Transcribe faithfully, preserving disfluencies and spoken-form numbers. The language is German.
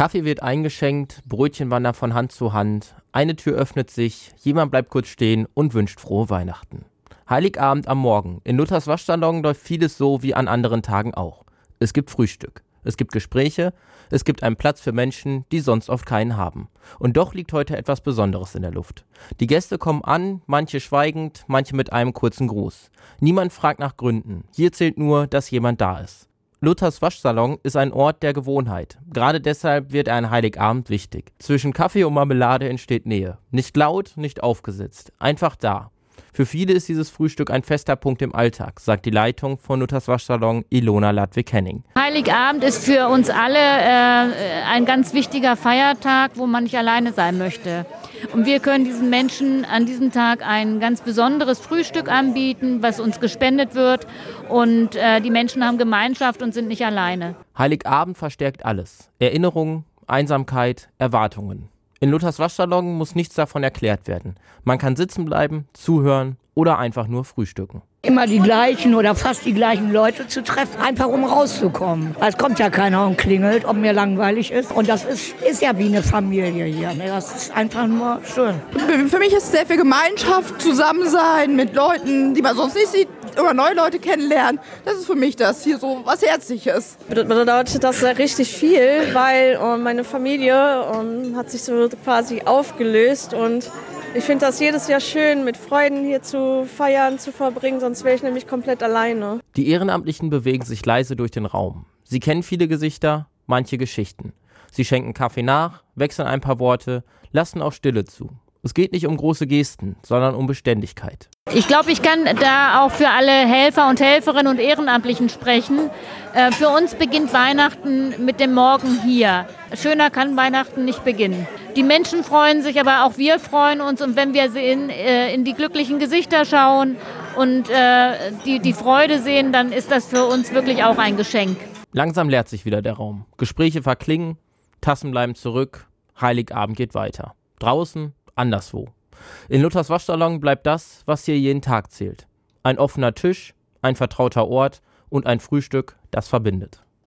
Kaffee wird eingeschenkt, Brötchen wandern von Hand zu Hand, eine Tür öffnet sich, jemand bleibt kurz stehen und wünscht frohe Weihnachten. Heiligabend am Morgen. In Luthers Waschsalon läuft vieles so wie an anderen Tagen auch. Es gibt Frühstück, es gibt Gespräche, es gibt einen Platz für Menschen, die sonst oft keinen haben. Und doch liegt heute etwas Besonderes in der Luft. Die Gäste kommen an, manche schweigend, manche mit einem kurzen Gruß. Niemand fragt nach Gründen. Hier zählt nur, dass jemand da ist. Luthers Waschsalon ist ein Ort der Gewohnheit. Gerade deshalb wird er an Heiligabend wichtig. Zwischen Kaffee und Marmelade entsteht Nähe. Nicht laut, nicht aufgesetzt. Einfach da. Für viele ist dieses Frühstück ein fester Punkt im Alltag, sagt die Leitung von Luthers Waschsalon Ilona Ladwig-Henning. Heiligabend ist für uns alle äh, ein ganz wichtiger Feiertag, wo man nicht alleine sein möchte. Und wir können diesen Menschen an diesem Tag ein ganz besonderes Frühstück anbieten, was uns gespendet wird. Und äh, die Menschen haben Gemeinschaft und sind nicht alleine. Heiligabend verstärkt alles. Erinnerungen, Einsamkeit, Erwartungen. In Luthers Waschsalon muss nichts davon erklärt werden. Man kann sitzen bleiben, zuhören oder einfach nur frühstücken. Immer die gleichen oder fast die gleichen Leute zu treffen, einfach um rauszukommen. Es kommt ja keiner und klingelt, ob mir langweilig ist. Und das ist, ist ja wie eine Familie hier. Das ist einfach nur schön. Für mich ist es sehr viel Gemeinschaft, Zusammensein mit Leuten, die man sonst nicht sieht, oder neue Leute kennenlernen. Das ist für mich das hier so was Herzliches. Bedeutet das richtig viel, weil uh, meine Familie um, hat sich so quasi aufgelöst und ich finde das jedes Jahr schön, mit Freunden hier zu feiern, zu verbringen, sonst wäre ich nämlich komplett alleine. Die Ehrenamtlichen bewegen sich leise durch den Raum. Sie kennen viele Gesichter, manche Geschichten. Sie schenken Kaffee nach, wechseln ein paar Worte, lassen auch Stille zu. Es geht nicht um große Gesten, sondern um Beständigkeit. Ich glaube, ich kann da auch für alle Helfer und Helferinnen und Ehrenamtlichen sprechen. Äh, für uns beginnt Weihnachten mit dem Morgen hier. Schöner kann Weihnachten nicht beginnen. Die Menschen freuen sich, aber auch wir freuen uns. Und wenn wir in, äh, in die glücklichen Gesichter schauen und äh, die, die Freude sehen, dann ist das für uns wirklich auch ein Geschenk. Langsam leert sich wieder der Raum. Gespräche verklingen, Tassen bleiben zurück, Heiligabend geht weiter. Draußen, anderswo. In Luthers Waschsalon bleibt das, was hier jeden Tag zählt. Ein offener Tisch, ein vertrauter Ort und ein Frühstück, das verbindet.